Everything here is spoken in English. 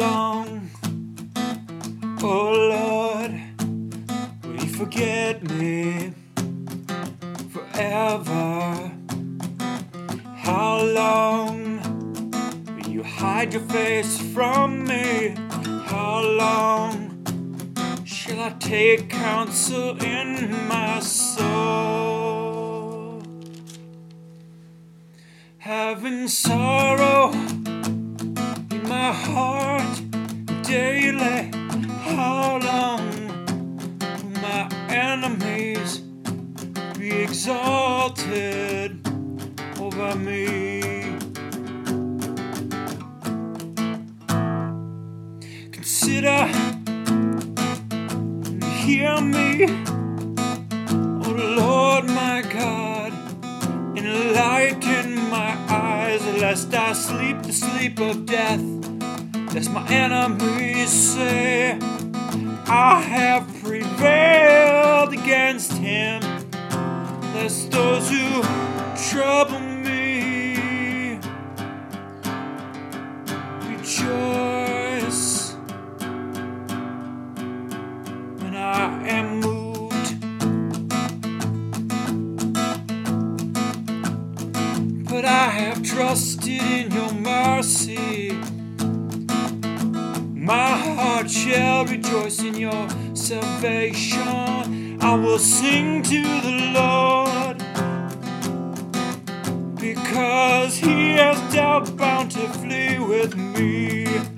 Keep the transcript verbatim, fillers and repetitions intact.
long, oh Lord, will you forget me forever? How long will you hide your face from me? How long shall I take counsel in my soul? Having sorrow in my heart daily, how long will my enemies be exalted over me? Consider and hear me, oh Lord my God, enlighten my eyes, lest I sleep the sleep of death, lest my enemies say I have prevailed against him, lest those who trouble me rejoice when I am moved. But I have trusted in your mercy. My heart shall rejoice in your salvation. I will sing to the Lord, because he has dealt bountifully with me.